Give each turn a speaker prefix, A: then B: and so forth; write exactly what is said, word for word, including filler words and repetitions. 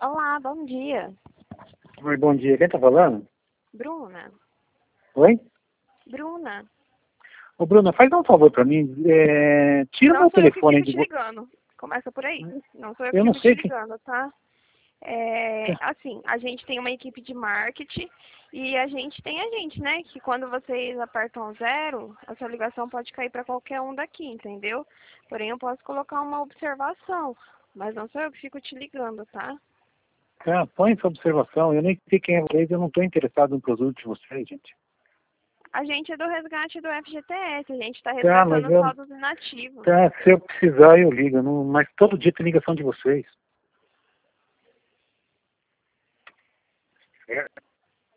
A: Olá, bom dia.
B: Oi, bom dia. Quem tá falando?
A: Bruna.
B: Oi?
A: Bruna.
B: Ô, Bruna, faz um favor pra mim. É... Tira
A: Não
B: meu
A: sou eu que
B: telefone
A: fico
B: de
A: te
B: você.
A: ligando. Começa por aí. Não sou eu que
B: Eu não
A: fico te
B: sei que...
A: ligando, tá? É, assim, a gente tem uma equipe de marketing e a gente tem a gente, né? Que quando vocês apertam zero, a sua ligação pode cair para qualquer um daqui, entendeu? Porém, eu posso colocar uma observação, mas não sou eu que fico te ligando, tá?
B: Ah, põe essa observação. Eu nem sei quem é vocês. Eu não tô interessado no produto de vocês, gente.
A: A gente é do resgate do F G T S, a gente está
B: Tá, mas
A: resgatando
B: eu...
A: saldos inativos.
B: Tá, se eu precisar, eu ligo. Não... Mas todo dia tem ligação de vocês. É.